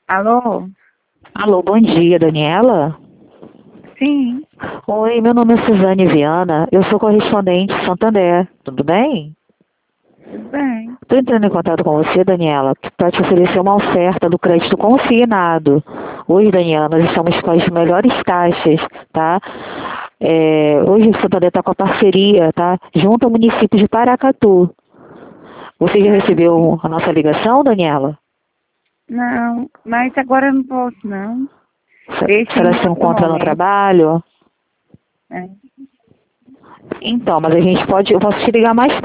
Alô? Alô, bom dia, Daniela? Sim, Oi, meu nome é Suzane Viana, eu sou correspondente de Santander, tudo bem? tudo bem. Estou entrando em contato com você, Daniela, para te oferecer uma oferta do crédito consignado. Hoje, Daniela, nós estamos com as melhores taxas, tá? Hoje o Santander está com a parceria, tá? Junto ao município de Paracatu. Você já recebeu a nossa ligação, Daniela? Não, mas agora eu não posso, não. A Deixa em senhora se outro encontra no momento. trabalho? É. Então, mas eu posso te ligar mais